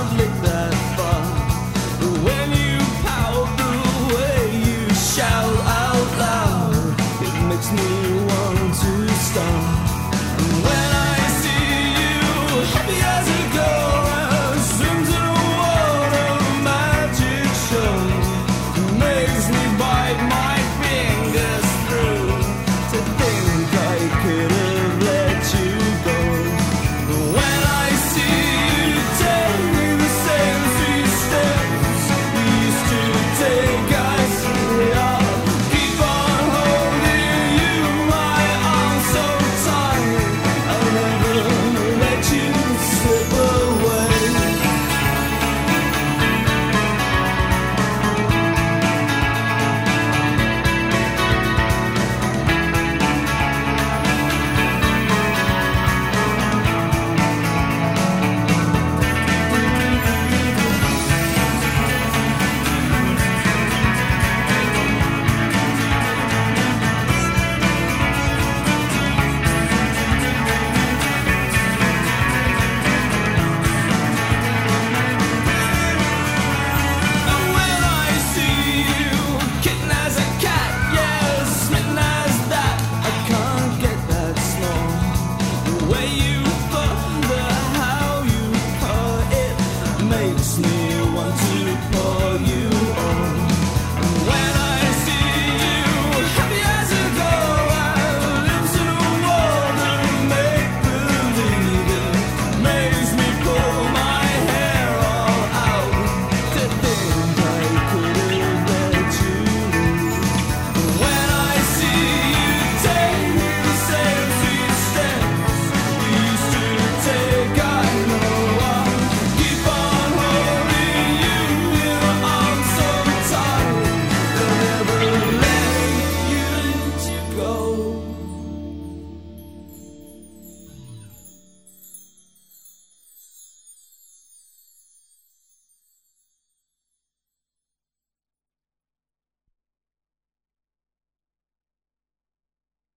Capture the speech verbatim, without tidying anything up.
lit that fire. But when you pout the way you shout out loud, it makes me want to stop. And when I see you happy as a girl and swims in a world of magic show, it makes me bite my fingers through to think I could have let you go. But when I see you take me the same three steps you used to take, I say I'll keep on holding you, my arms so tight, I'll never let you slip away. And when I see you kitten as a cat, yeah, smitten as that, I can't get that small. The way you thunder, how you purr, it makes me want to pour you on.